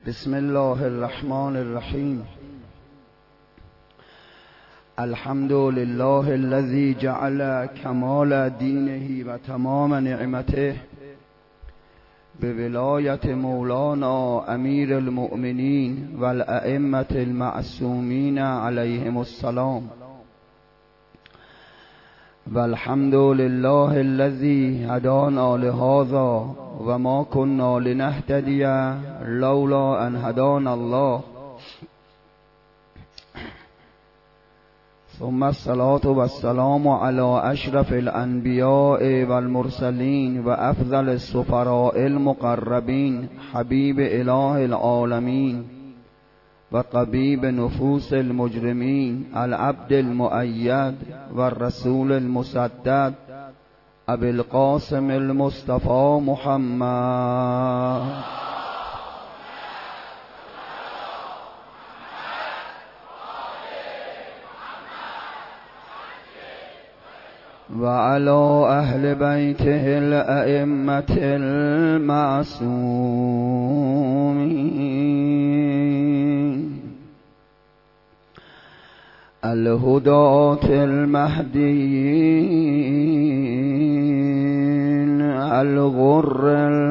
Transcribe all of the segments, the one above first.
بسم الله الرحمن الرحیم. الحمد لله الذي جعل كمال دینه و تمام نعمته بولایت مولانا امیر المؤمنین و الائمة المعصومین علیهم السلام. والحمد لله الذي هدانا لهذا وما كنا لنهتدي لولا ان هدانا الله. ثم الصلاة والسلام على اشرف الانبیاء والمرسلین و افضل السفراء المقربین حبیب اله العالمین و طبیب نفوس المجرمین العبد المؤید و الرسول المسدد ابی القاسم المصطفى محمد و علی اهل بیته الائمة المعصومین الهداة المهدیین الغر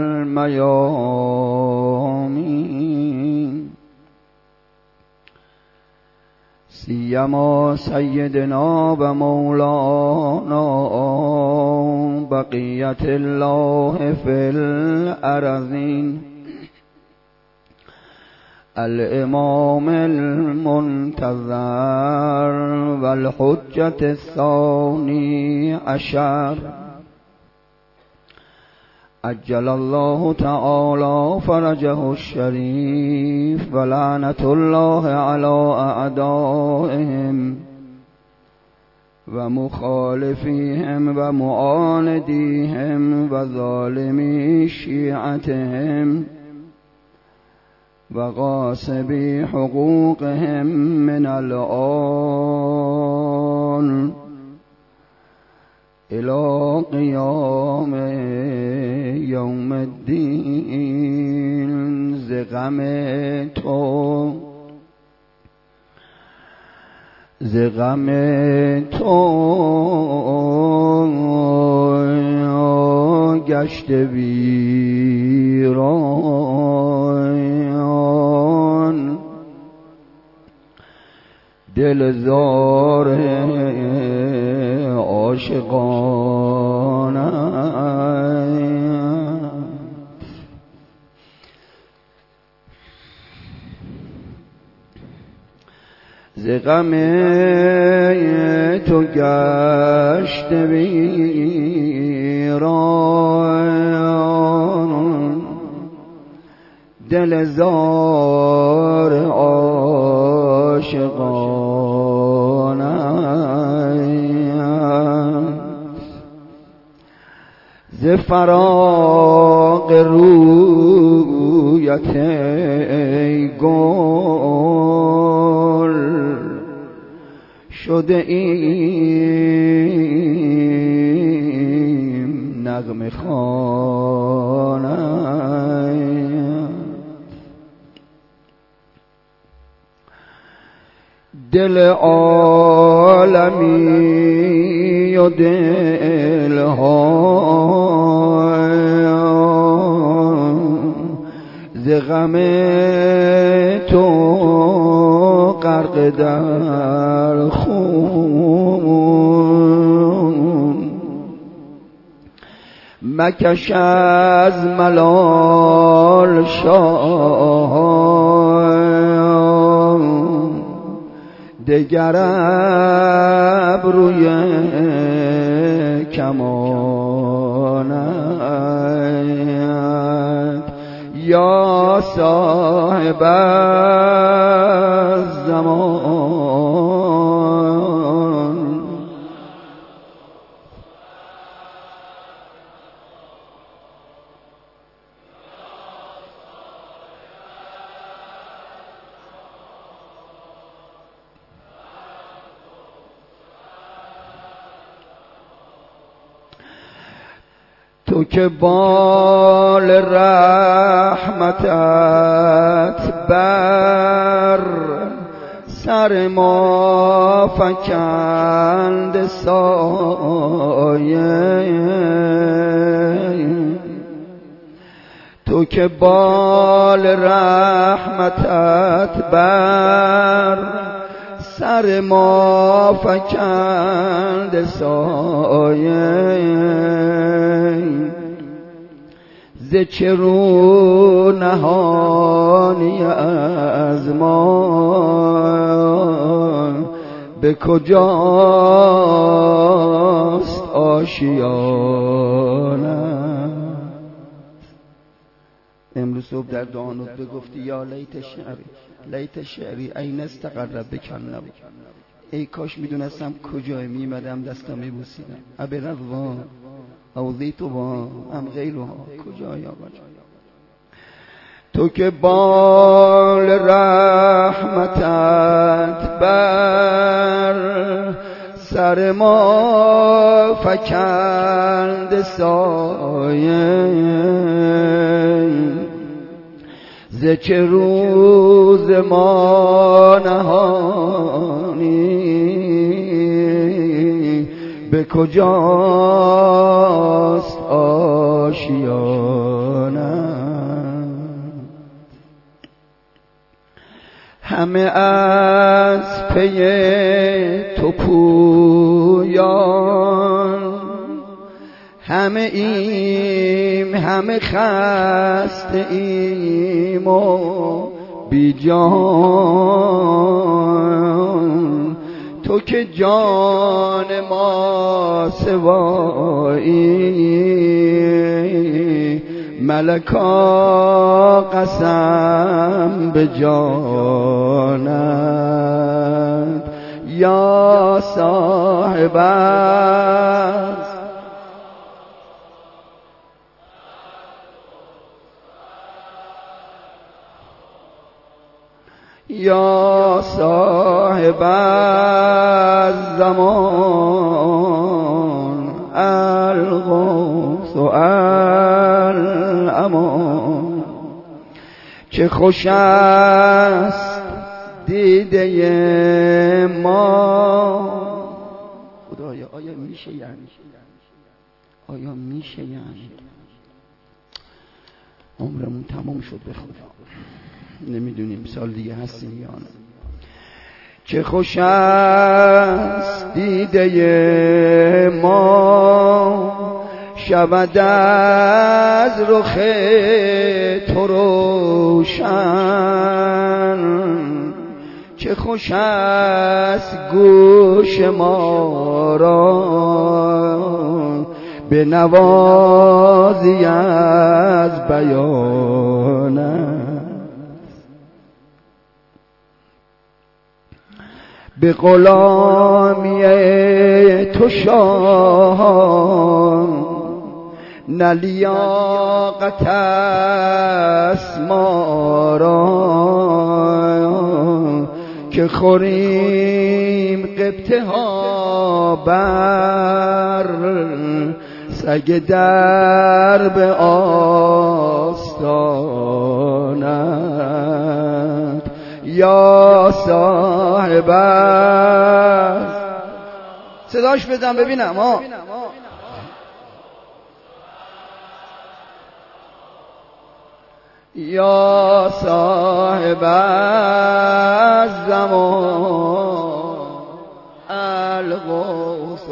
الميامين سیما سیدنا و مولانا بقیت الله فی الارضین الامام المنتظر والحجة الثانی عشر عجل الله تعالی فرجه الشریف و لعنة الله علی اعدائهم و مخالفیهم و معاندیهم و ظالمی شیعتهم و غاصبی حقوقهم من الآن الى قیام یوم الدین. ز غم تو گشت ویران دل زار عاشقانت. ز غم تو گشت ویران دل زار عاشقانت. ز فراق رویت ای گل شده ایم نغمه خوانت. دل عالمی و دلها ز غم تو غرق در خون. مکش از ملال شاه دگر ابروی کمانت. یا صاحب الزمان تو که بال رحمتت بر سر ما فکند سایه، تو که بال رحمتت بر سر ما فکند سایه، ز چه رو نهانی از ما به کجاست آشیانه. امروز صبح در دانود بگفتی یا لیت شعری این استقر بکن نبود، ای کاش میدونستم کجای میمدم دستم میبوسیدم، ابروا اوضیتو با ام غیرها کجای آباد. تو که بال رحمتت بر سر ما فکند سایه، ز چه روز ما نهانی به کجاست آشیانه. همه از پی تو پویان، همه خسته ایم و بی جان، تو که جان ما سوایی، ملکا قسم به جانت. یا صاحب یا صاحب الزمان الغوث الامان، چه خوش است دیده ما. خدایا آیا میشه یعنی عمرمون تمام شد به خدا، نمیدونیم سال دیگه هستیم یا نه. چه خوش است دیده ما شود از رخ تو روشن، چه خوش است گوش ما را به نوازی از بیانت. به غلامی تو شاه نه لیاقت است ما را، که خوریم قبطه ها بر سگ درب آستانت. یا صاحب صداش بزن ببینم ها. یا صاحب الزمان الغوث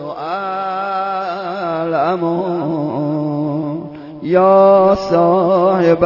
الامان، یا صاحب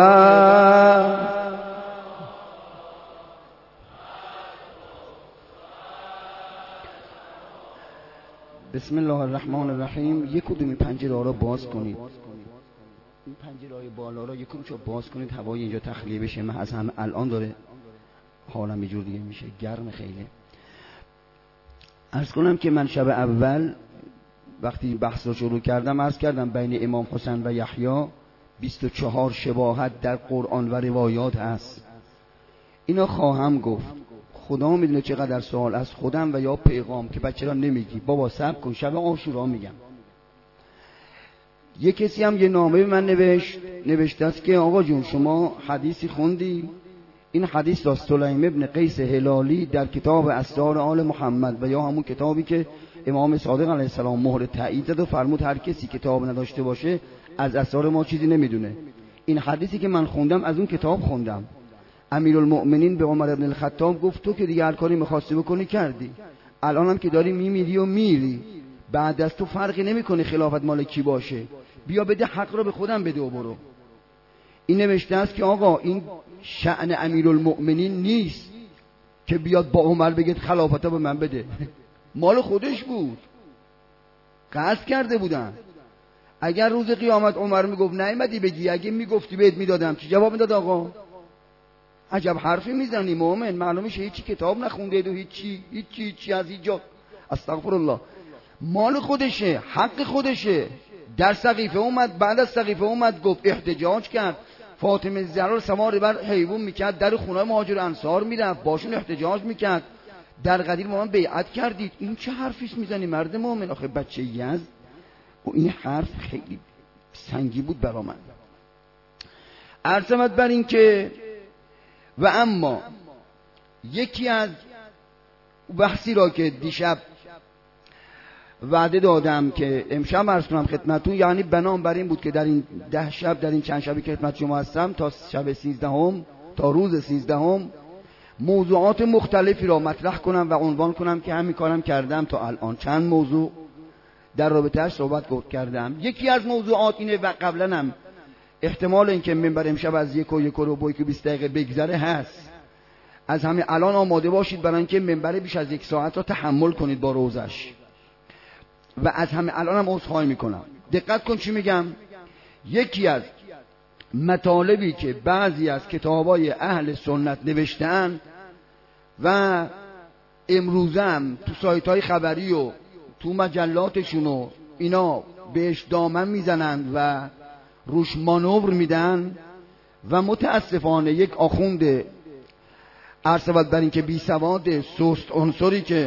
بسم الله الرحمن الرحیم. یک کدوم این پنجره را باز کنید، این پنجره های بالا را یک کدومشو باز کنید، هوای اینجا تخلیه بشه. من از هم الان داره حالم یه جور دیگه میشه، گرم خیلی. عرض کنم که من شب اول وقتی بحث رو شروع کردم عرض کردم بین امام حسین و یحیی 24 شباهت در قرآن و روایات هست. اینا خواهم گفت، خدا میدونه چقدر سوال از خودم و یا پیغام که بچه را نمیگی بابا صبر کن شب عاشورا میگم. یه کسی هم یه نامه به من نوشته است که آقا جون شما حدیثی خوندی این حدیث را سلیم ابن قیس هلالی در کتاب اسرار آل محمد و یا همون کتابی که امام صادق علیه السلام مهر تایید زد و فرمود هر کسی کتاب نداشته باشه از اسرار ما چیزی نمیدونه. این حدیثی که من خوندم از اون کتاب خوندم. امیرالمؤمنین به عمر بن الخطاب گفت تو که دیگه هر کاری می‌خواستی بکنی کردی، الان هم که داری میمیری و میری، بعد از تو فرقی نمی‌کنه خلافت مال کی باشه، بیا بده حق رو به خودم بده و برو. این نوشته است که آقا این شأن امیرالمؤمنین نیست که بیاد با عمر بگه خلافت به من بده. مال خودش بود، قصد کرده بودن. اگر روز قیامت عمر میگفت نیامدی بگی، اگه میگفتی بهت میدادم، چی جواب میداد آقا؟ عجب حرفی میزنی مومن، معلومه هیچی کتاب نخونده و هیچی از اینجا. استغفر الله. مال خودشه، حق خودشه. در سقیفه اومد، بعد از سقیفه اومد گفت احتجاج کرد، فاطمه زهرا سوار بر حیوان میکرد، در خونه مهاجر انصار میرفت باشون احتجاج میکرد، در قدیر ما بیعت کردید. این چه حرفیست میزنی مرد مومن؟ آخه بچه یزد و این حرف خیلی سنگی بود برا من. عرضمت بر این که و اما یکی از بحثی را که دیشب وعده دادم که امشب عرض کنم خدمتتون، یعنی بنام بر این بود که در این 10 شب، در این چند شبی که خدمت شما هستم تا شب 13 تا روز 13 موضوعات مختلفی را مطرح کنم و عنوان کنم که همین کارم کردم تا الان. چند موضوع در رابطه‌اش صحبت کردم. یکی از موضوعات اینه و قبلا هم احتمال اینکه منبر امشب از یک و 20 دقیقه بگذره هست، از همین الان آماده باشید برای اینکه منبر بیش از 1 ساعت را تحمل کنید با روزش. و از همین الان هم عذرخواهی میکنم. دقت کن چی میگم. یکی از مطالبی که بعضی از کتابای اهل سنت نوشتن و امروزم تو سایت‌های خبری و تو مجلاتشون و اینا بهش دامن میزنند و روش مانور میدن و متاسفانه یک آخوند عرض بر این که بی سواد سست عنصری که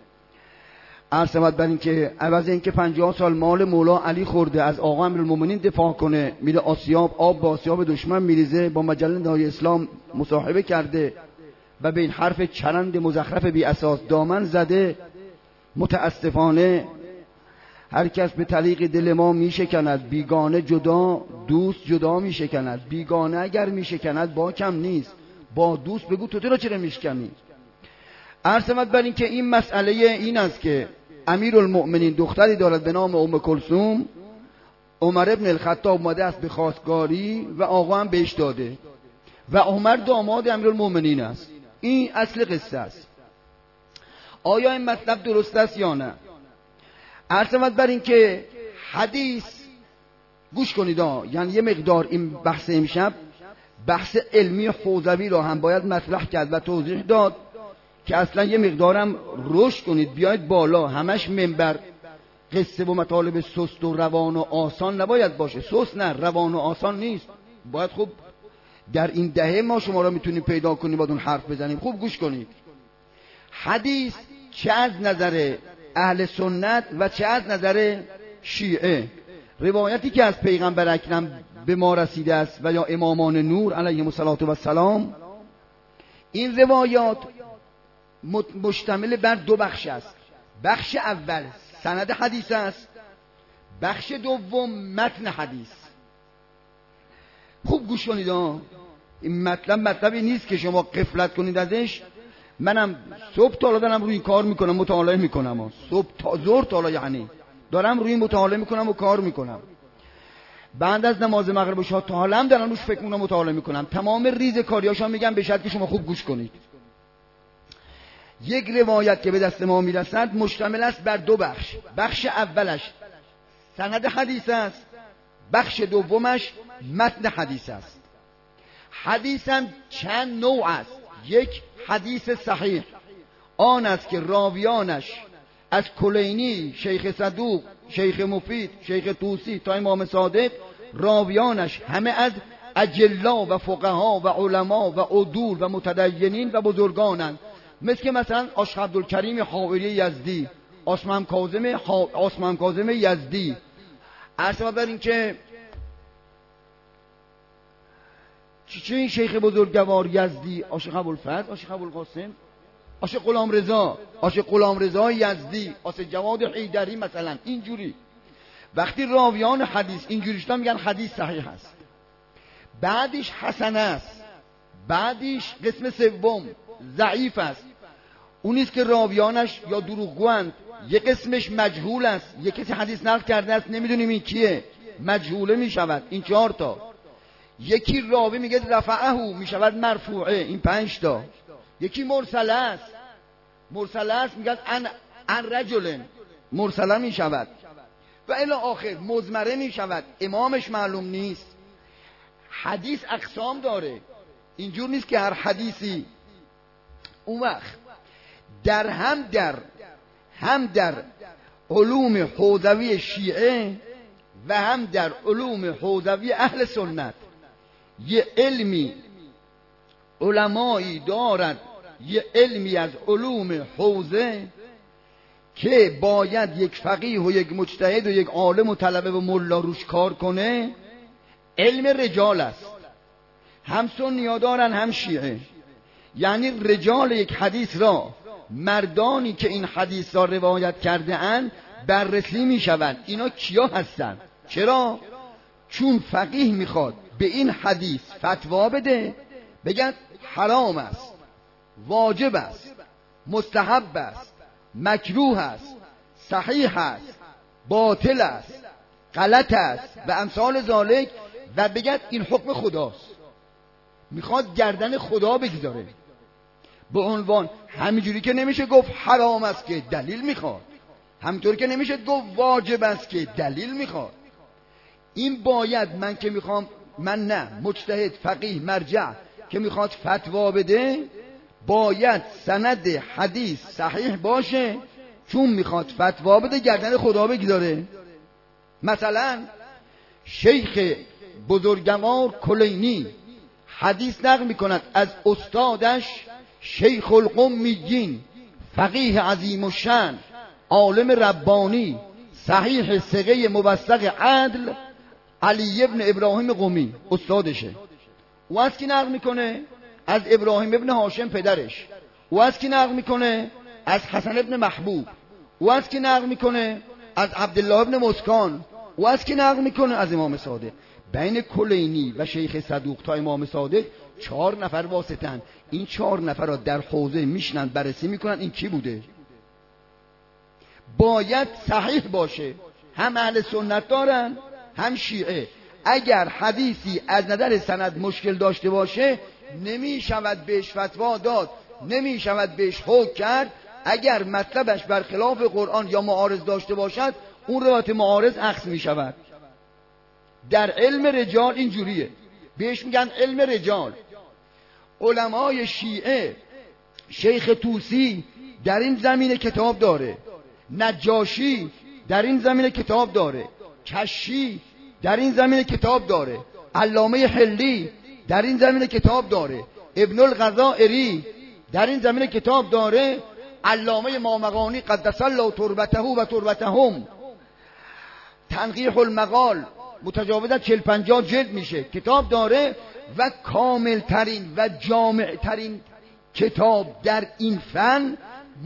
عرض بر این که عوض این که 50 سال مال مولا علی خورده از آقا امیرالمومنین دفاع کنه، میره آسیاب آب با آسیاب دشمن میریزه، با مجله نهای اسلام مصاحبه کرده و به این حرف چرند مزخرف بی اساس دامن زده. متاسفانه هر کس به طریق دل ما میشکند، بیگانه جدا دوست جدا میشکند. بیگانه اگر میشکند با کم نیست، با دوست بگو تو را چرا میشکنی. عرض بر این که این مسئله این است که امیرالمؤمنین دختری دارد به نام ام کلثوم، عمر ابن الخطاب اومده است به خواستگاری و آقا هم بهش داده و عمر داماد امیرالمؤمنین است. این اصل قصه است. آیا این مطلب درست است یا نه؟ عرض بر این که حدیث گوش کنید یعنی یه مقدار این بحث امشب بحث علمی حوزوی را هم باید مطرح کرد و توضیح داد که اصلا یه مقدارم رشد کنید، بیاید بالا. همش منبر قصه و مطالب سست و روان و آسان نباید باشه. سست نه، روان و آسان نیست. باید خوب در این دهه ما شما را میتونیم پیدا کنیم با اون حرف بزنیم. خوب گوش کنید. حدیث چه از نظر اهل سنت و چه از نظر شیعه، روایتی که از پیغمبر اکرم به ما رسیده است و یا امامان نور علیهم السلام، این روایات مشتمل بر 2 بخش است. بخش اول سند حدیث است، بخش دوم متن حدیث. خوب گوش کنید این مطلبی نیست که شما غفلت کنید ازش. منم صبح تا حالا دارم روی کار میکنم، مطالعه میکنم. صبح تا ظهر تا حالا یعنی دارم روی مطالعه میکنم و کار میکنم. بعد از نماز مغرب و تا حالا هم دارم روش فکر میکنم، مطالعه میکنم. تمام ریز کاریاشو میگم به شرطی که شما خوب گوش کنید. یک روایت که به دست ما میرسد مشتمل است بر 2 بخش. بخش اولش سند حدیث است، بخش دومش متن حدیث است. حدیث هم چند نوع است. یک حدیث صحیح آن است که راویانش از کلینی، شیخ صدوق، شیخ مفید، شیخ طوسی تا امام صادق، راویانش همه از اجلا و فقها و علما و عدول و متدینین و بزرگانند، مثل مثلا آشق عبدالکریم حائری یزدی، عاصم کاظم یزدی. عرض بر این که چه این شیخ بزرگوار یزدی، عاشق ابوالفضل، عاشق ابوالقاسم، عاشق غلامرضا، عاشق غلامرضا یزدی، عاشق جواد حیدری مثلا. اینجوری وقتی راویان حدیث اینجوری شدن میگن حدیث صحیح است، بعدش حسن است، بعدش قسم سوم ضعیف است. اونیست که راویانش یا دروغگوند، یه قسمش مجهول است، یه کسی حدیث نقل کرده است نمیدونیم این کیه، مجهوله میشود. این 4 تا. یکی راوی میگه رفعه میشود مرفوعه، این 5 تا. یکی مرسله است، مرسله است میگن ان رجل، مرسله میشود و الی آخر. مزمره میشود، امامش معلوم نیست. حدیث اقسام داره، اینجور نیست که هر حدیثی. اون وقت هم در علوم حوزوی شیعه و هم در علوم حوزوی اهل سنت یه علمی علمایی دارد، یه علمی از علوم حوزه که باید یک فقیه و یک مجتهد و یک عالم و طلبه و ملا روش کار کنه. علم رجال است، هم سنی‌ها دارن هم شیعه. یعنی رجال یک حدیث را، مردانی که این حدیث را روایت کرده اند بررسی می شوند اینا کیا هستند. چرا؟ چون فقیه میخواد به این حدیث فتوا بده، بگن حرام است، واجب است، مستحب است، مکروه است، صحیح است، باطل است، غلط است و امثال ذالک، و بگن این حکم خداست. میخواد گردن خدا بگذاره. به عنوان همینجوری که نمیشه گفت حرام است که دلیل میخواد، همینطوری که نمیشه گفت واجب است که دلیل میخواد. این باید من نه مجتهد فقیه مرجع که میخواد فتوا بده باید سند حدیث صحیح باشه، چون میخواد فتوا بده گردن خدا بگذاره. مثلا شیخ بزرگوار کلینی حدیث نقل میکند از استادش شیخ القمیین، فقیه عظیم الشأن، عالم ربانی، صحیح ثقه موثق عدل، علی ابن ابراهیم قمی استادشه. او از کی نقل میکنه؟ از ابراهیم ابن هاشم پدرش. او از کی نقل میکنه؟ از حسن ابن محبوب. او از کی نقل میکنه؟ از عبدالله ابن مسکان. او از کی نقل میکنه؟ از امام صادق. بین کلینی و شیخ صدوق تا امام صادق 4 نفر واسطن. این 4 نفر را در حوزه میشنن، بررسی میکنن این کی بوده. باید صحیح باشه، هم اهل سنت دارن هم شیعه. اگر حدیثی از نظر سند مشکل داشته باشه نمیشود بهش فتوا داد، نمیشود بهش حکم کرد. اگر مطلبش برخلاف قرآن یا معارض داشته باشد اون روایت معارض اخذ میشود. در علم رجال اینجوریه، بهش میگن علم رجال. علمای شیعه شیخ طوسی در این زمینه کتاب داره، نجاشی در این زمینه کتاب داره، کشی در این زمینه کتاب داره، علامه حلی در این زمینه کتاب داره، ابن الغزائری در این زمینه کتاب داره، علامه مامغانی قدس الله تربته و تربتهم، تنقیح المقال متجاوز 40-50 جلد میشه کتاب داره. و کامل ترین و جامع ترین کتاب در این فن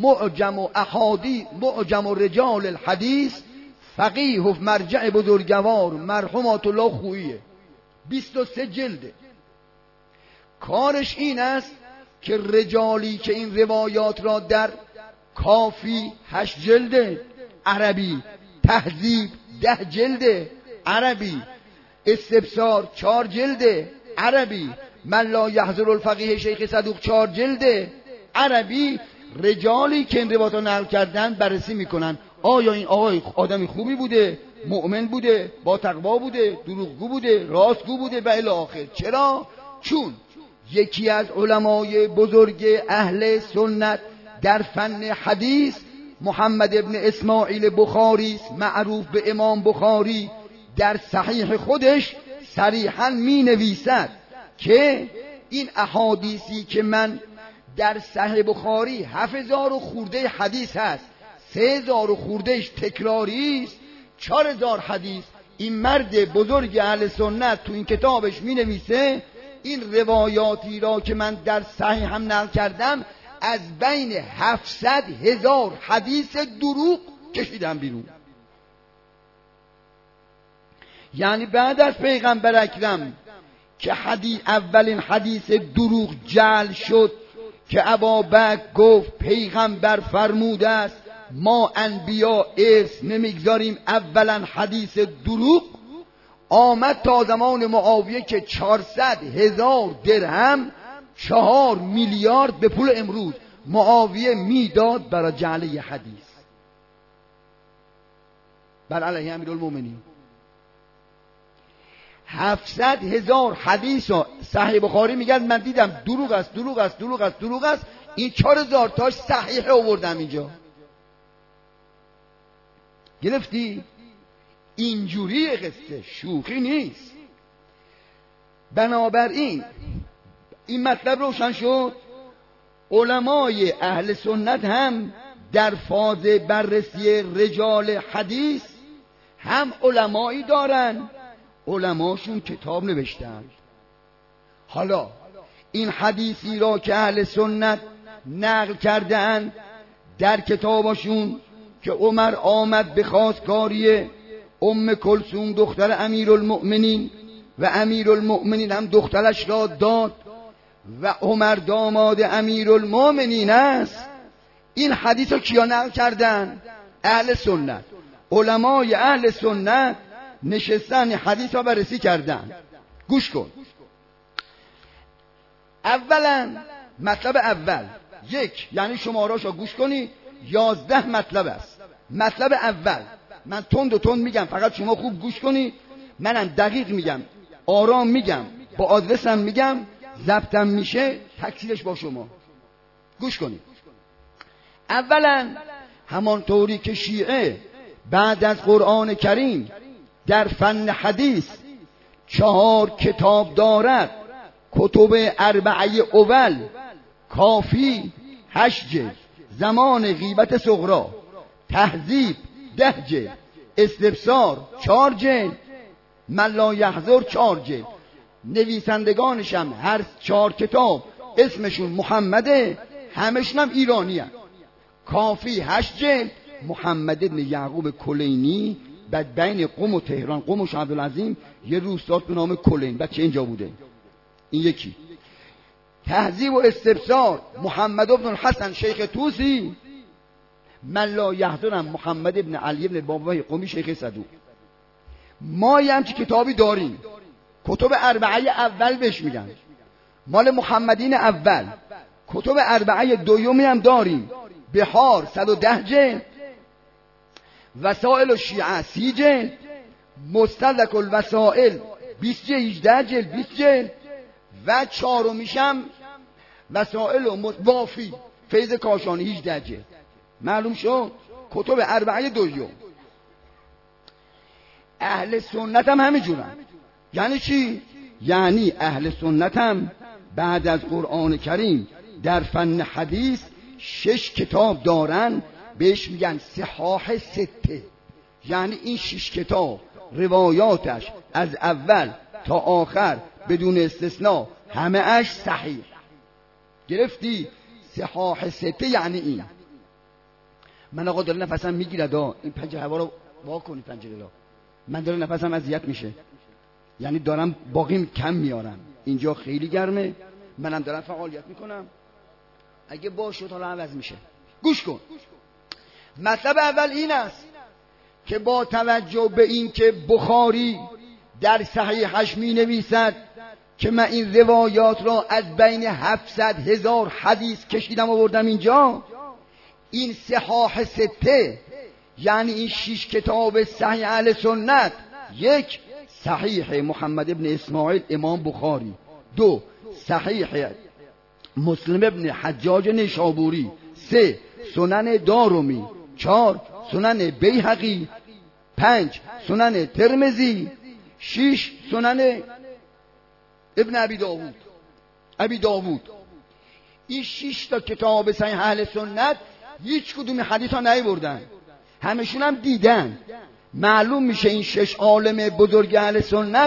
معجم رجال الحدیث فقیه و مرجع بزرگوار مرحومات الله خوییه، 23 جلده. کارش این است که رجالی که این روایات را در کافی 8 جلده عربی، تهذیب 10 جلده عربی، استبصار 4 جلده عربی، من لا یحضر الفقیه شیخ صدوق 4 جلده عربی. رجالی که این روایات را نقل کردن بررسی میکنن آیا این آقای آدمی خوبی بوده، مؤمن بوده، با تقوا بوده، دروغگو بوده، راستگو بوده و الی آخر. چرا؟ چون یکی از علمای بزرگ اهل سنت در فن حدیث محمد ابن اسماعیل بخاری است، معروف به امام بخاری، در صحیح خودش صریحاً می نویسد که این احادیثی که من در صحیح بخاری 7000 و خورده حدیث هست، 3000 و خوردهش تکراری است، 4000 حدیث این مرد بزرگ اهل سنت تو این کتابش می نویسه این روایاتی را که من در صحیح هم نقل کردم از بین 700,000 حدیث دروغ کشیدم بیرون. یعنی بعد از پیغمبر اکرم که اولین حدیث دروغ جعل شد که ابابکر گفت پیغمبر فرموده است ما انبیا ارث نمیگذاریم، اولا حدیث دروغ آمد تا زمان معاویه که 400,000 درهم 4 میلیارد به پول امروز معاویه میداد برای جعل یه حدیث بر علیه امیرالمومنین. 700,000 حدیث ها صحیح بخاری میگن من دیدم دروغ است دروغ است دروغ است دروغ است، این 4,000 تاش صحیح آوردم اینجا. گرفتی؟ اینجوری قصه، شوخی نیست. بنابراین این مطلب روشن شد. علمای اهل سنت هم در فاز بررسی رجال حدیث هم علمایی دارن، علماشون کتاب نوشتن. حالا این حدیثی را که اهل سنت نقل کردن در کتابشون که عمر آمد به خواستگاری ام کلثوم دختر امیرالمؤمنین و امیرالمؤمنین هم دخترش را داد و عمر داماد امیرالمؤمنین است، این حدیث رو کیا نقل کردن؟ اهل سنت. علمای اهل سنت نشستن حدیث را بررسی کردن. گوش کن. اولا مطلب اول یک، یعنی شماراشو گوش کنی، 11 مطلب است. مطلب اول من تند و تند میگم، فقط شما خوب گوش کنی، منم دقیق میگم، آرام میگم، با آدرسم میگم، ضبطم میشه، تکثیرش با شما. گوش کنی. اولا همانطوری که شیعه بعد از قرآن کریم در فن حدیث 4 کتاب دارد، کتب اربعه اول، کافی 8 جلد، زمان غیبت صغری، تهذیب 10 جلد، استبصار 4 جلد، من لا یحضر 4 جلد. نویسندگانش هم هر 4 کتاب اسمشون محمده، همشون هم ایرانی هست. کافی 8 جلد، محمد ابن یعقوب کلینی، بعد بین قم و تهران، قم و شاه عبدالعظیم یه روستا به نام کلین، بچه اینجا بوده. این یکی. تهذیب و استبصار محمد ابن الحسن شیخ توسی، من لا یحضرم محمد ابن علی ابن بابای قمی شیخ صدوق. ما یه همچی کتابی داریم، کتب اربعه اول بهش میگن، مال محمدین اول. کتب اربعه دومی هم داریم، بحار 110 جلد، وسائل الشیعه 30 جلد، مستدرک الوسائل 20 جلد 18 جلد 20 جلد، و چهارمیشم وسائل وافی فیض کاشانی 18 جلد. معلوم شد؟ کتب اربعه دوم. اهل سنت هم همینجورن. یعنی چی؟ یعنی اهل سنت هم بعد از قرآن کریم در فن حدیث 6 کتاب دارن، بهش میگن صحاح سته. یعنی این 6 کتاب روایاتش از اول تا آخر بدون استثناء همه اش صحیح. گرفتی؟ صحاح سته یعنی این. من آقا داره نفسم میگیرد، این پنجره هوا رو وا کنی، پنجره را، من داره نفسم اذیت میشه، یعنی دارم باقیم کم میارم، اینجا خیلی گرمه، منم دارم فعالیت میکنم، اگه باشد حالا عوض میشه. گوش کن. مطلب اول این است که با توجه به این که بخاری در صحیحش می نویسد که من این روایات را از بین 700,000 حدیث کشیدم آوردم اینجا، این صحاح سته یعنی این 6 کتاب صحیح اهل سنت، 1 صحیح محمد ابن اسماعیل امام بخاری، 2 صحیح مسلم ابن حجاج نیشابوری، 3 سنن دارمی، 4 سنن بیهقی، 5 سنن ترمذی، 6 سنن ابن ابی داوود. این 6 تا کتاب صحیح اهل سنت هیچ کدوم حدیث ها نیاوردن، همشون هم دیدن. معلوم میشه این 6 عالم بزرگ اهل سنت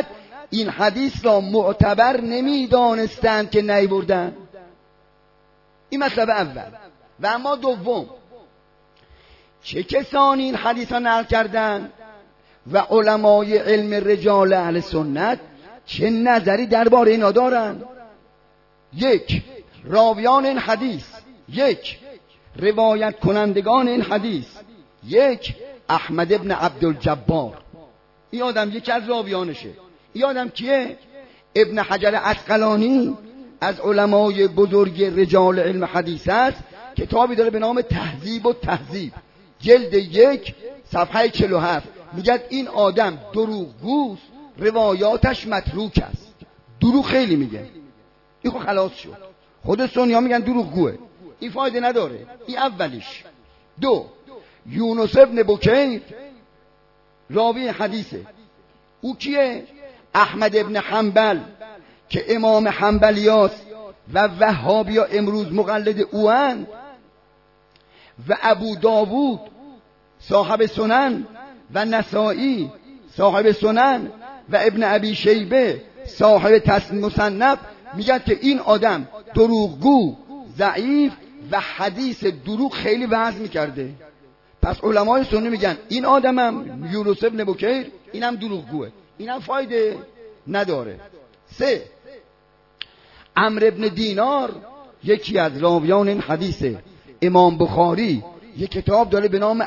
این حدیث را معتبر نمیدانستند که نیاوردند. این مطلب اول. و اما دوم، چه کسانی این حدیث را نقل کردند و علمای علم رجال اهل سنت چه نظری درباره اینا دارند؟ یک، راویان این حدیث. یک، روایت کنندگان این حدیث. یک، احمد ابن عبدالجبار. این آدم یکی از راویانشه. این آدم کیه؟ ابن حجر عسقلانی از علمای بزرگ رجال علم حدیث است. کتابی داره به نام تهذیب و تهذیب، جلد 1 صفحه 47. میگه این آدم دروغگوست، روایاتش متروک است. دروغ خیلی میگه. این خب خلاص شد. خود سنی‌ها میگن دروغگوه. این فایده نداره. این اولیش. دو، یونس ابن بکیر راوی حدیثه. او کیه؟ احمد ابن حنبل که امام حنبلیاست و وهابیا امروز مقلد اوان، و ابو داوود صاحب سنن و نسائی صاحب سنن و ابن ابی شیبه صاحب مصنف میگن که این آدم دروغگو، ضعیف و حدیث دروغ خیلی وضع میکرده. پس علمای سنی میگن این آدمم یونس ابن بکیر اینم دروغگوه، اینم فایده نداره. 3، عمرو ابن دینار یکی از راویان این حدیثه. امام بخاری یک کتاب داره به نام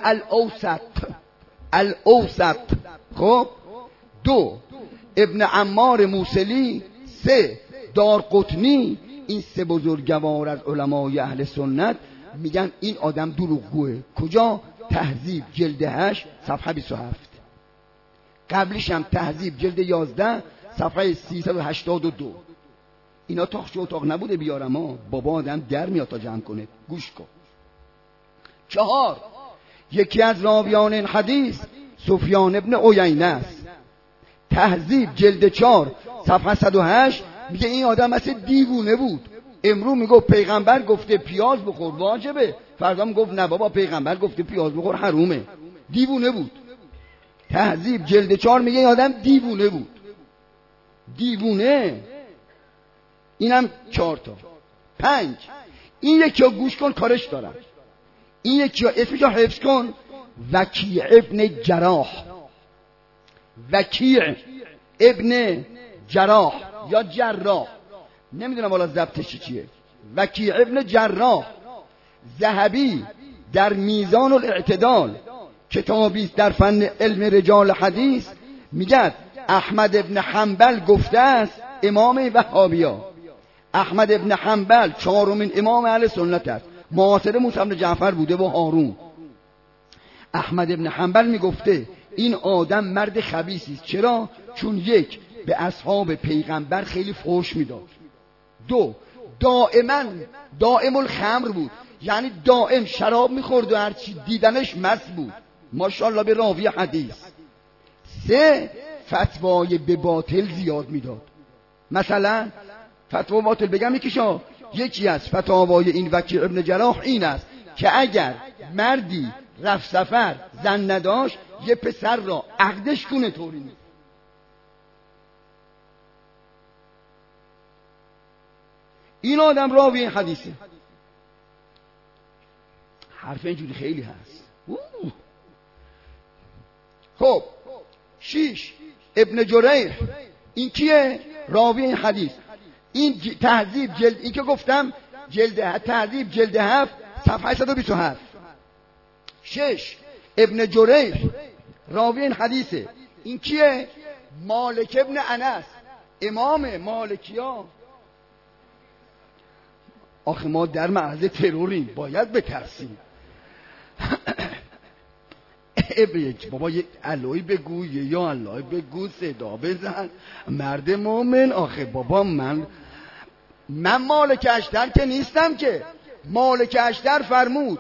الاوسط. خب 2، ابن عمار موصلی. 3، دارقطنی. این 3 بزرگوار از علمای اهل سنت میگن این آدم دروغگوه. کجا؟ تهذیب جلد 8 صفحه 27. قبلش هم تهذیب جلد 11 صفحه 382. اینا تاخش اتاق نبوده بیارم ها. بابا آدم در میاد تا جمع کنه. گوش کن. 4، یکی از راویان این حدیث سفیان ابن عیینه است. تهذیب جلد 4 صفحه 108 میگه این آدم مثل دیوونه بود. امروز میگه پیغمبر گفته پیاز بخور واجبه، فردا میگفت نه بابا پیغمبر گفته پیاز بخور حرومه. دیوونه بود. تهذیب جلد 4 میگه این آدم دیوونه بود. دیوونه. اینم 4 تا. 5، این یکی رو گوش کن کارش دارم. این یکی رو اسمش رو حفظ کن. وکیع ابن جراح. وکیع ابن جراح یا جراح، نمیدونم والا ضبطش چیه. وکیع ابن جراح. ذهبی در میزان الاعتدال، کتابی در فن علم رجال حدیث، میگه احمد ابن حنبل گفته است، امام وهابیا. احمد ابن حنبل 4مین امام اهل سنت است. معاصر موسی بن جعفر بوده و هارون. احمد ابن حنبل میگفته این آدم مرد خبیثی است. چرا؟ چون 1، به اصحاب پیغمبر خیلی فحش میداد. 2، دائم الخمر بود، یعنی دائم شراب میخورد و هرچی دیدنش مست بود. ماشاءالله به راوی حدیث. 3، فتوای به باطل زیاد میداد. مثلا فتوا باطل بگم یکی از فتاوای این وکیع ابن جراح این است که اگر مردی رفت سفر زن نداشت یه پسر را عقدش کنه. طوری نیست. این آدم راوی این حدیثه. حرف اینجوری خیلی هست. خب 6، ابن جریح. این کیه؟ راوی این حدیث. این تهذیب جلد، این که گفتم جلد تهذیب جلد 7 صفحه 127. 6، ابن جریح راوی این حدیثه. این کیه؟ مالک ابن انس، امام مالکیا. آخه ما در معرض تروریم، باید بترسیم. بابا یه الهی بگو، یا الله بگو، صدا بزن، مرد مومن. آخه بابا من مالک اشتر که نیستم که. مالک اشتر فرمود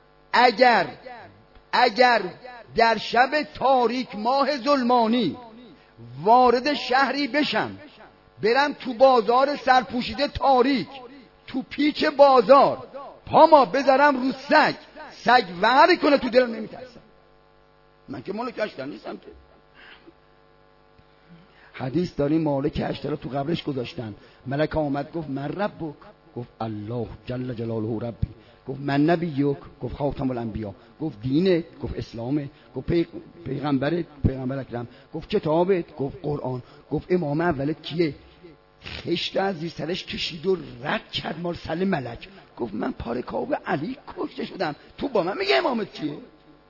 اگر در شب تاریک ماه ظلمانی وارد شهری بشم، برم تو بازار سرپوشیده تاریک، تو پیچ بازار پاما بذارم رو سگ وری کنه، تو دلم نمیترسم. من که مالک اشتر نیستم که. حدیث داریم مالک اشتر تو قبرش گذاشتن، ملک آمد گفت من ربک، گفت الله جل جلاله ربی. گفت من نبیک، گفت خاتم الانبیا. گفت دینت، گفت اسلامه. گفت پیغمبرت، پیغمبر اکرم. گفت کتابت، گفت قرآن. گفت امام اولت کیه؟ خشت از زیر سرش کشید و رد کرد مال سل ملک. گفت من پارکاب علی کشته شدم، تو با من میگه امامت کیه؟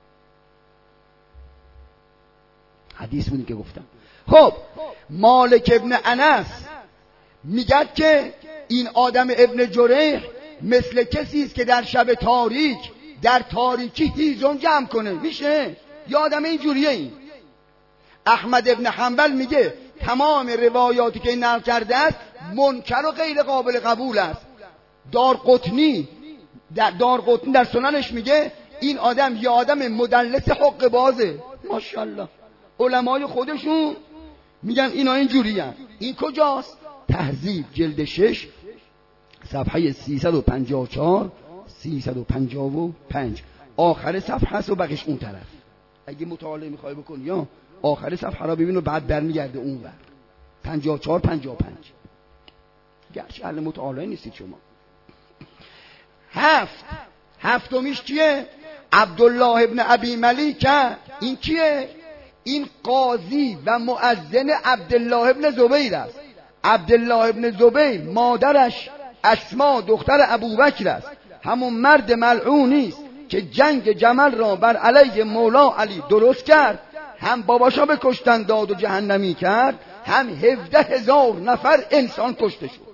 حدیث بودی که گفتم. خب مالک ابن انس میگه که این آدم ابن جریح مثل کسی است که در شب تاریک در تاریکی هیزم جمع کنه. میشه؟ یا آدم اینجوریه این. احمد ابن حنبل میگه تمام روایاتی که این نقل کرده است منکر و غیر قابل قبول است. دارقطنی در سننش میگه این آدم یا آدم مدلس حق بازه. ماشاءالله علمای خودشون میگن اینا اینجوری هست. این کجاست؟ تهذیب جلد 6 صفحه 354 355 آخر صفحه است و بقیش اون طرف. اگه مطالعه میخوای بکنی یا آخر صفحه را ببین و بعد برمیگرده اون ور 54 55. گرچه اهل مطالعه نیستید شما. هفتمیش کیه؟ عبدالله ابن ابی ملیکه. این کیه؟ این قاضی و مؤذن عبدالله ابن زبیر است. عبدالله ابن زبیر مادرش اسما دختر ابوبکر است، همون مرد ملعونی است که جنگ جمل را بر علیه مولا علی درست کرد. هم باباشا به کشتن داد و جهنمی کرد، هم 17,000 نفر انسان کشته شد.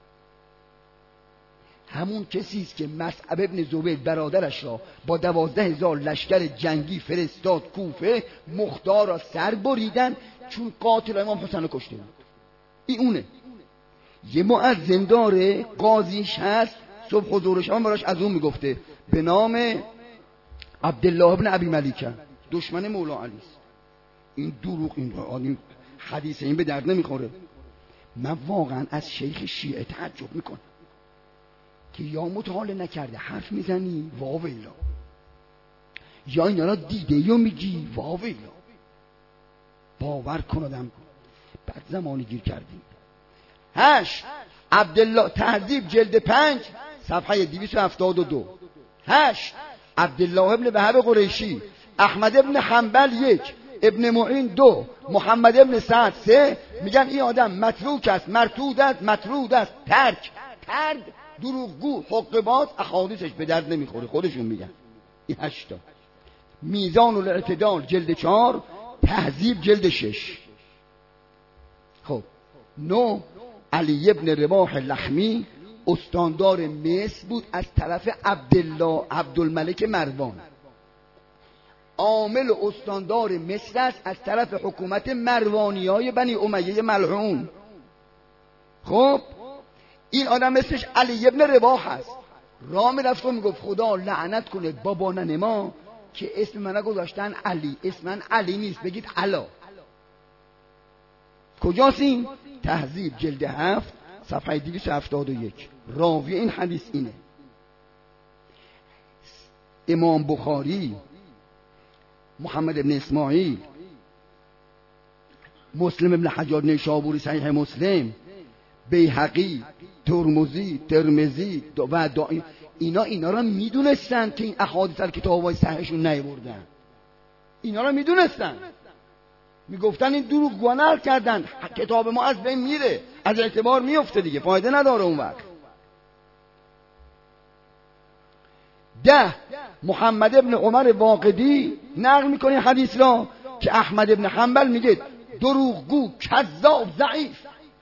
همون کسی است که مصعب ابن زبیر برادرش را با 12,000 لشکر جنگی فرستاد کوفه، مختار را سر بریدن چون قاتل امام حسین کشته بود. این اونه. یه مؤذن داره، قاضیش هست، صبح و ظهر و شب براش از اون میگفته به نام عبدالله ابن ابی ملیکه، دشمن مولا علی است. این دروغ، این حدیث این به درد نمیخوره. من واقعا از شیخ شیعه تعجب میکنم که یا مطالعه نکرده حرف میزنی واویلا، یا اینا را دیده یا میگی واویلا. باور کن آدم بعد زمانی گیر کردیم. 8 عبدالله تهذیب جلد 5 صفحه 272. 8 عبدالله ابن وهب قریشی، احمد ابن حنبل 1، ابن معین 2، محمد ابن سعد 3 میگن این آدم متروک است، مرتود است، مطرود است، ترد، دروغگو، حقه‌باز، احادیثش به درد نمیخوره. خودشون میگن. این 8. میزان الاعتدال جلد 4، تهذیب جلد 6. خب 9 علی ابن رباح لخمی استاندار مصر بود از طرف عبدالملک مروان. عامل استاندار مصر است از طرف حکومت مروانیای بنی امیه ملعون. خب این آدم اسمش علی ابن رباح است. راه میرفت و میگفت خدا لعنت کنه بابانن ما که اسم من گذاشتن علی، اسم من علی نیست، بگید علا. کجاست این؟ تهذیب جلد 7 صفحه 271. راوی این حدیث اینه. امام بخاری، محمد ابن اسماعیل، مسلم ابن حجاج نیشابوری صحیح مسلم، بیهقی، ترمذی و اینا را میدونستن که این احادیث در کتاب‌های صحیحشون نیاوردن. اینا را میدونستن، میگفتن این دروغگو نقل کردن، کتاب ما از بین میره، از اعتبار میفته دیگه، فایده نداره اون وقت. 10 محمد ابن عمر واقدی نقل میکنه حدیث را که احمد ابن حنبل میگه دروغگو، کذاب، ضعیف.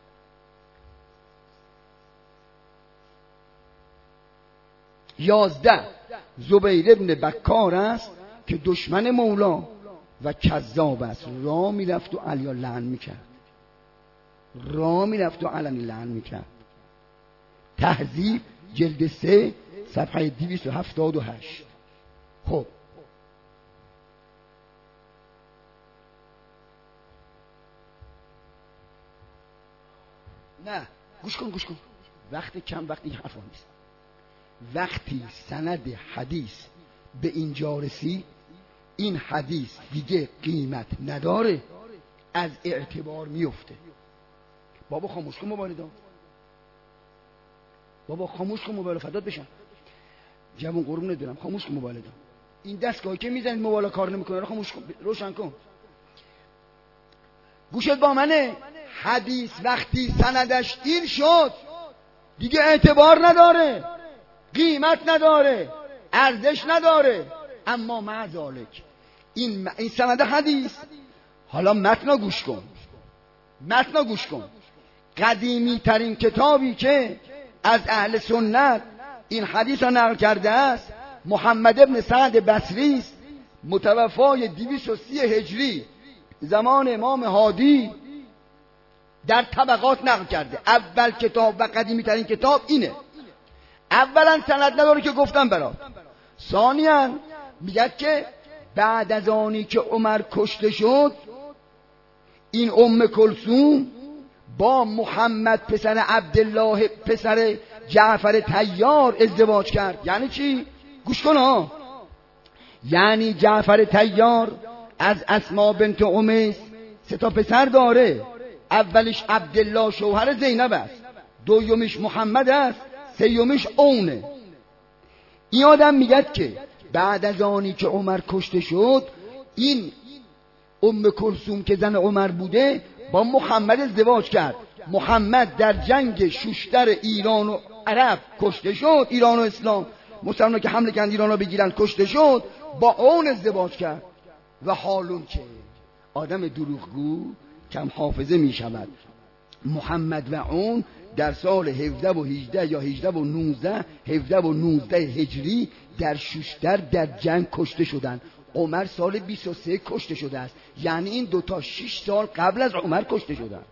11 زبیر ابن بکار است که دشمن مولا و کذاب است. راه میرفت و علی لعن میکرد، لعن میکرد. تهذیب جلد 3 صفحه 278. خب نه گوش کن وقتی حرفا نیست. وقتی سند حدیث به اینجا رسید، این حدیث دیگه قیمت نداره. از اعتبار میفته. بابا خاموش کن موبایل بابا خاموش کن موبایل فدات بشم. جوون قربونت برم خاموش کن موبایل این دستگاهی که میزنید موبایل کار نمیکنه رو خاموش کن، روشن کن. گوشت با منه. حدیث وقتی سندش این شد دیگه اعتبار نداره، قیمت نداره، ارزش نداره. اما معذالک این سند حدیث. حالا متن گوش کن. قدیمی ترین کتابی که از اهل سنت این حدیث را نقل کرده است محمد ابن سعد بصری است، متوفای 230 هجری زمان امام هادی در طبقات نقل کرده. اول کتاب و قدیمی ترین کتاب اینه. اولا سند نداره که گفتم برات. ثانیاً میگه که بعد از آنی که عمر کشته شد این ام کلثوم با محمد پسر عبدالله پسر جعفر طیار ازدواج کرد. یعنی چی؟ گوش کن ها. یعنی جعفر طیار از اسما بنت امیس 3 پسر داره. اولش عبدالله شوهر زینب است، دومیش محمد است، سومیش اونه. این آدم میگه که بعد از آنی که عمر کشته شد این ام کلثوم که زن عمر بوده با محمد ازدواج کرد. محمد در جنگ شوشتر ایران و عرب کشته شد، ایران و اسلام مسلمان که حمله کردن ایران رو بگیرن کشته شد، با اون ازدواج کرد. و حالون که آدم دروغگو کم حافظه می شود. محمد و اون در سال 17 و 18 یا 18 و 19 17 و 19 هجری در شوشتر در جنگ کشته شدند. عمر سال 23 کشته شده است. یعنی این دوتا 6 سال قبل از عمر کشته شدند.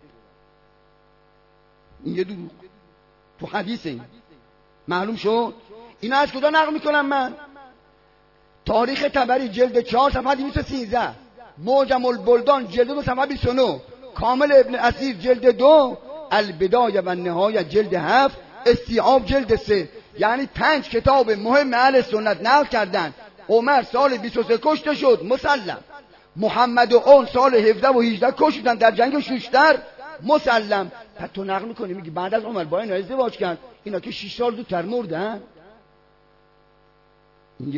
این یه دروغ تو حدیث این معلوم شد. اینا از کجا نقل میکنم من؟ تاریخ طبری جلد 4 صفحه 213، معجم البلدان جلد 2 صفحه 29، کامل ابن اسیر جلد 2، البدایه و النهایه جلد 7، استیعاب جلد 3. یعنی 5 کتاب مهم اهل سنت نقل کردن. عمر سال 23 کشته شد مسلم. محمد و اون سال 17 و 18 کشتن در جنگ شوشتر مسلم. پس تو نقل میکنی میگی بعد از عمر با اینا ازدواج کرد، اینا که 6 سال زودتر مردن. این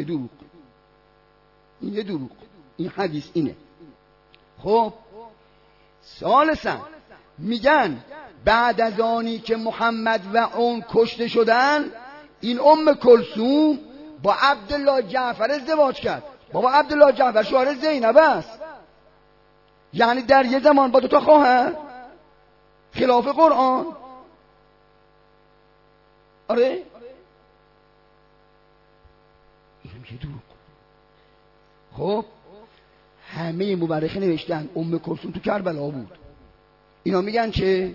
یه دروغ. این حدیث اینه. خب ثالثاً میگن بعد از آنی که محمد و اون کشته شدن این ام کلثوم با عبدالله جعفر ازدواج کرد. بابا عبدالله جعفر شوهر زینب است. یعنی در یه زمان با 2 خواهر خلاف قرآن. آره اینم یه دروغ. خب همه مورخین نوشتن ام کلثوم تو کربلا بود. اینا میگن که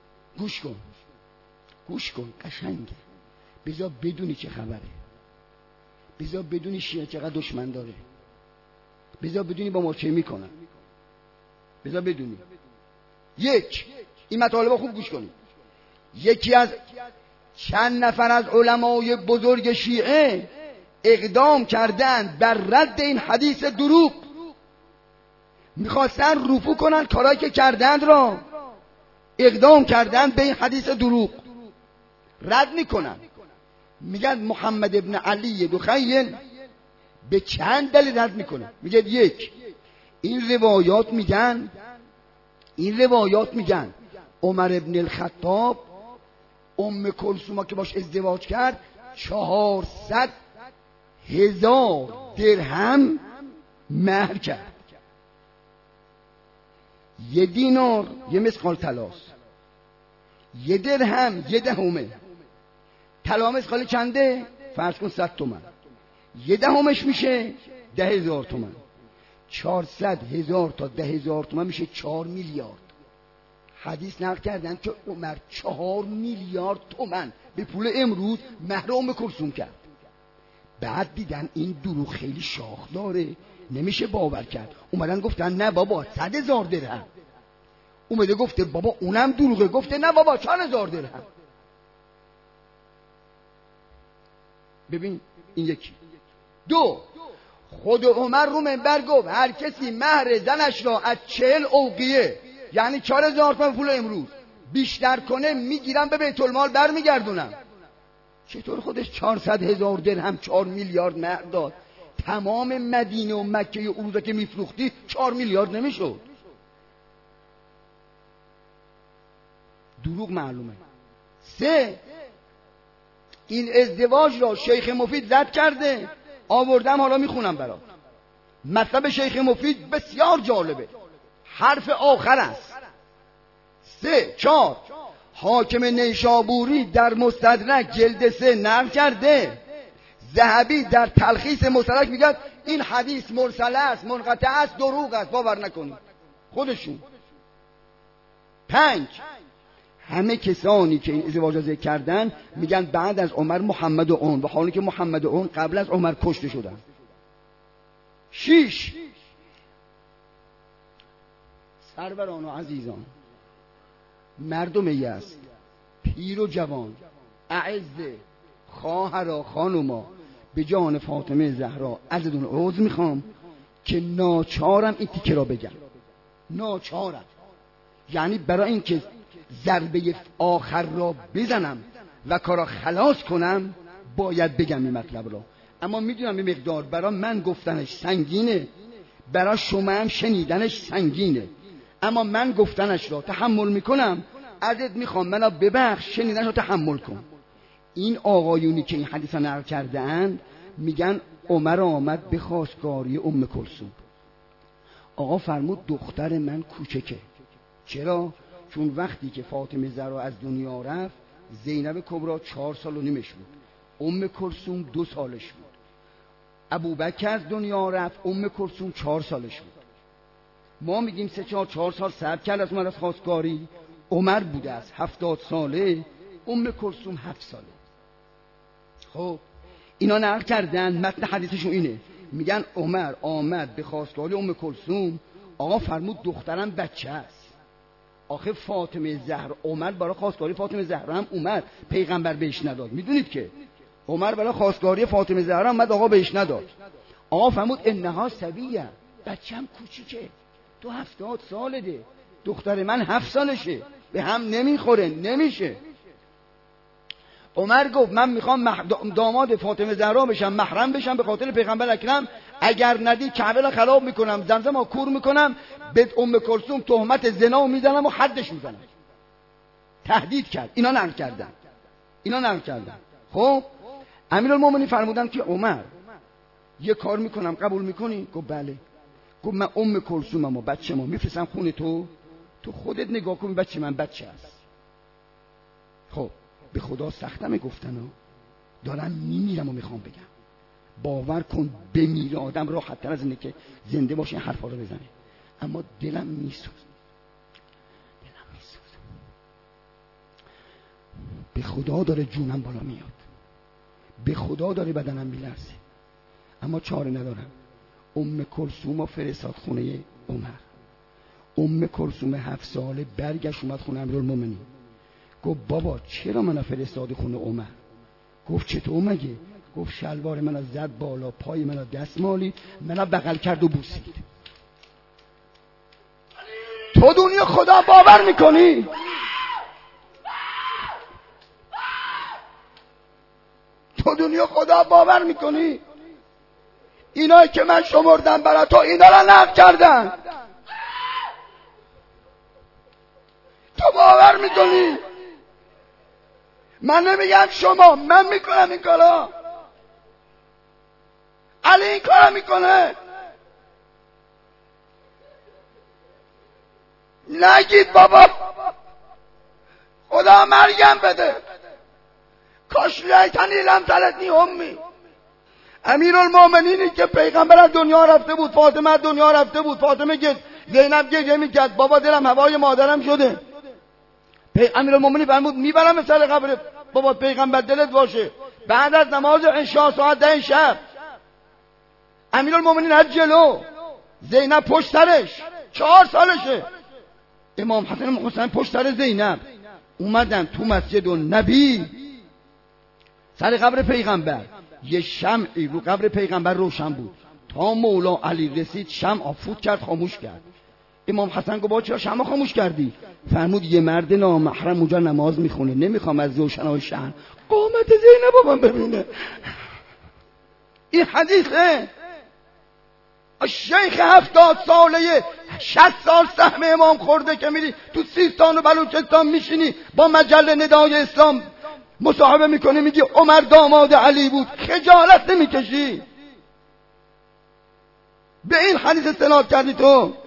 گوش کن قشنگه، بذار بدونی چه خبره، بذار بدونی شیعه چقدر دشمن داره، بذار بدونی با ما چه میکنن، بذار بدونی. این مطالب خوب گوش کنید. یکی از چند نفر از علمای بزرگ شیعه اقدام کردند بر رد این حدیث دروغ. میخواستن رفو کنن کارایی که کردند را، اقدام کردند به این حدیث دروغ، رد میکنن. میگن محمد ابن علی دخیل به چند دلیل رد میکنه. میگه 1 این روایات میگن عمر ابن الخطاب ام کلثوم که باش ازدواج کرد 400,000 درهم مهر کرد. 1 دینار 1 مثقال طلاست، 1 درهم 1/10. طلا مثقال چنده؟ فرض کن 100 تومن. 1/10 میشه 10,000 تومن. 400,000 تا 10,000 تومن میشه 4 میلیارد. حدیث نقل کردن که عمر 4 میلیارد تومن به پول امروز مهر ام کلثوم کرد. بعد دیدن این دروغ خیلی شاخ داره، نمیشه باور کرد. اومدن گفتن نه بابا 100,000 درهم. اومده گفته بابا اونم دروغه، گفته نه بابا 4,000 درهم. ببین این 1. 2 خود عمر رو منبر گفت هر کسی مهر زنش را از 40 اوقیه یعنی 4000 تومان پول امروز بیشتر کنه میگیرم به بیت المال برمیگردونم. چطور خودش 400,000 درهم 4 میلیارد مهر داد؟ تمام مدینه و مکه اون روزا که میفروختی 4 میلیارد نمیشد. دروغ معلومه. 3 این ازدواج را شیخ مفید رد کرده، آوردم حالا میخونم برات. مطلب شیخ مفید بسیار جالبه، حرف آخر است. 3 4 حاکم نیشابوری در مستدرک جلد 3 نقل کرده، ذهبی در تلخیص مستدرک میگه این حدیث مرسل است، منقطع است، دروغ است، باور نکنید خودشون. 5 همه کسانی که این ازدواج را ذکر کردن میگن بعد از عمر محمد و اون، و حالی که محمد و اون قبل از عمر کشته شدن. 6 سروران و عزیزان، مردم یزد، پیر و جوان، اعزه، خواهرا، خانوما، به جان فاطمه زهرا ازتون عذر میخوام که ناچارم این تیکه را بگم. ناچارم یعنی برای اینکه ضربه آخر را بزنم و کارا خلاص کنم باید بگم این مطلب را. اما میدونم این مقدار برای من گفتنش سنگینه، برای شما هم شنیدنش سنگینه، اما من گفتنش را تحمل میکنم. ازت میخوام منو ببخش، شنیدنش را تحمل کن. این آقایونی که این حدیث را نقل کرده اند میگن عمر آمد به خواستگاری ام کلثوم. آقا فرمود دختر من کوچکه. چرا؟ چون وقتی که فاطمه زهرا از دنیا رفت زینب کبری 4 سال و نیمش بود، ام کلثوم 2 سالش بود. ابوبکر از دنیا رفت، ام کلثوم 4 سالش بود. ما میگیم 3-4 سال صبر کرد از من از خواستگاری. عمر بوده است 70 ساله، ام کلثوم 7 ساله. خب اینا نقل کردن، متن حدیثشون اینه، میگن عمر آمد به خواستگاری ام کلثوم، آقا فرمود دخترم بچه است. آخه فاطمه زهرا، عمر برای خواستگاری فاطمه زهرا هم اومد، پیغمبر بهش نداد. میدونید که عمر برای خواستگاری فاطمه زهرا اومد، آقا بهش نداد. آقا فرمود انها صبیه، بچه‌م کوچیکه، تو 70 سالته، دختر من 7 سالشه، به هم نمیخوره، نمیشه. عمر گفت من میخوام داماد فاطمه زهرا بشم، محرم بشم به خاطر پیغمبر اکرم، اگر ندی کعبه را خراب میکنم، زمزم را کور میکنم، به ام کلثوم تهمت زنا میزنم و حدش میزنم. تهدید کرد. اینا نقل کردن. خب امیرالمومنین فرمودن که عمر یه کار میکنم، قبول میکنی؟ گفت بله. گفت من ام کلثومم و بچه ما میفرستم خونه تو خودت نگاه کن، بچه من بچه است. خب به خدا سختمه گفتنو، دارم میمیرم و میخوام بگم. باور کن بمیره آدم راحت تر از اینه که زنده باشه این حرفا رو بزنه. اما دلم میسوز. به خدا داره جونم بالا میاد، به خدا داره بدنم میلرزه، اما چاره ندارم. ام کلثوم رو فرستاد خونه عمر. ام کلثوم 7 ساله برگشت اومد خونه امیرالمومنین. گفت بابا چرا منو فرستادی خونه عمر؟ گفت چطور مگه؟ گفت شلوار منو زد بالا، پای منو دست مالید، منو بغل کرد و بوسید. تو دنیا خدا باور میکنی؟ تو دنیا خدا باور میکنی؟ اینایی که من شمردم برای تو اینا را نقل کردن، تو باور میکنی؟ من نمیگم شما، من میکنم این کارا. علی این کارا میکنه. نگید بابا خدا مرگم بده، کاش لیتنی لم تلدنی امی. امیرالمومنینی که پیغمبر از دنیا رفته بود، فاطمه از دنیا رفته بود، فاطمه که زینب گریه میکرد بابا دلم هوای مادرم شده. امیرالمومنین فرمود میبرم سر قبر بابا پیغمبر، دلت باشه. بعد از نماز عشا ساعت 10 شب امیرالمومنین از جلو، زینب پشت سرش، 4 سالشه. امام حسن و حسین پشت سر زینب اومدن تو مسجد النبی سر قبر پیغمبر. یه شمعی رو قبر پیغمبر روشن بود، تا مولا علی رسید شمع فوت کرد، خاموش کرد. امام حسن گفت با چرا شمع خاموش کردی؟ فرمود یه مرد نامحرم اونجا نماز میخونه، نمیخوام از روشنای شهر قامت زینب من ببینه. این حدیثه. شیخ 70 ساله 60 سال سهم امام خورده که میری تو سیستان و بلوچستان میشینی با مجله ندای اسلام مصاحبه میکنی میگی عمر داماد علی بود، خجالت نمیکشی؟ به این حدیث استناد کردی تو؟